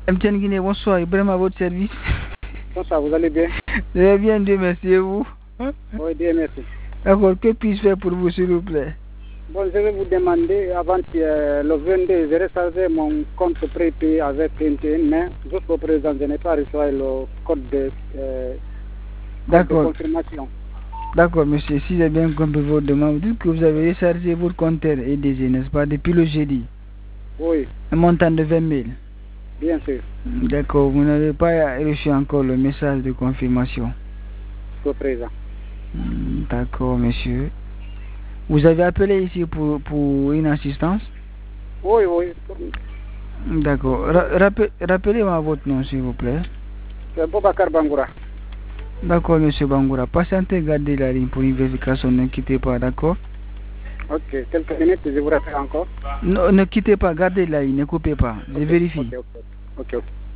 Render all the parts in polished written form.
MTN Guinée, bonsoir, Ibrahim à votre service. Bonsoir, vous allez bien? Je vais bien, Dieu merci, et vous? Oui, Dieu merci. D'accord, que puis-je faire pour vous, s'il vous plaît? Bon, je vais vous demander, avant le 22, j'ai rechargé mon compte prépayé avec MTN, mais jusqu'au présent, je n'ai pas reçu le code de confirmation. D'accord, monsieur, si j'ai bien compris votre demande, vous dites que vous avez rechargé votre compte EDG, n'est-ce pas, depuis le jeudi? Oui. Un montant de 20 000? Bien sûr. D'accord, vous n'avez pas reçu encore le message de confirmation? Jusqu'au présent. D'accord, monsieur. Vous avez appelé ici pour une assistance? Oui. D'accord. Rappelez-moi votre nom, s'il vous plaît. C'est Boubacar Bangoura. D'accord, monsieur Bangoura. Patientez, gardez la ligne pour une vérification. Ne quittez pas, d'accord? Ok, quelques minutes, je vous rappelle encore. Non, ne quittez pas, gardez la ligne, ne coupez pas. Je vérifie. Ok.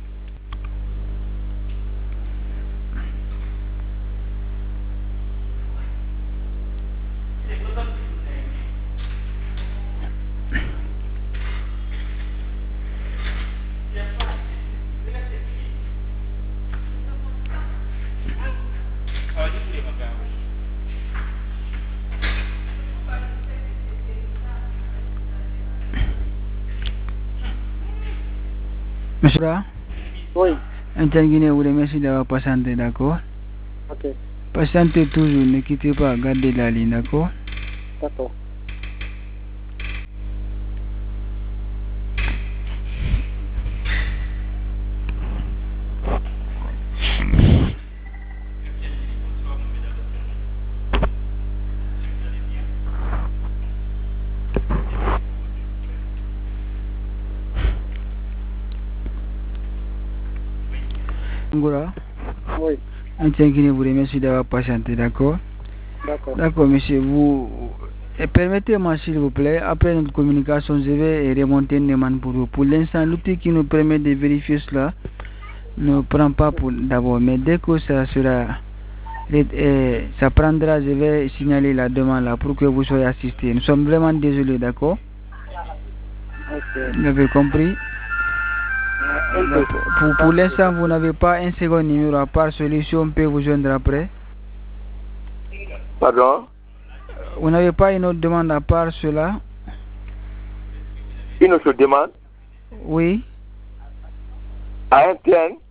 Monsieur? Oui. MTN Guinée vous remercie d'avoir patienté, d'accord? Ok. Patientez toujours, ne quittez pas, gardez la ligne, d'accord? D'accord. Bangoura? Oui. MTN Guinée vous remercie d'avoir patienté, d'accord? D'accord, monsieur. Permettez-moi, s'il vous plaît, après notre communication, je vais remonter une demande pour vous. Pour l'instant, l'outil qui nous permet de vérifier cela ne prend pas d'abord. Mais dès que ça sera, ça prendra, je vais signaler la demande là pour que vous soyez assistés. Nous sommes vraiment désolés, d'accord? Vous avez compris? Pour l'instant, vous n'avez pas un second numéro à part celui si on peut vous joindre après? Pardon? Vous n'avez pas une autre demande à part cela? Une autre demande? Oui. À MTN?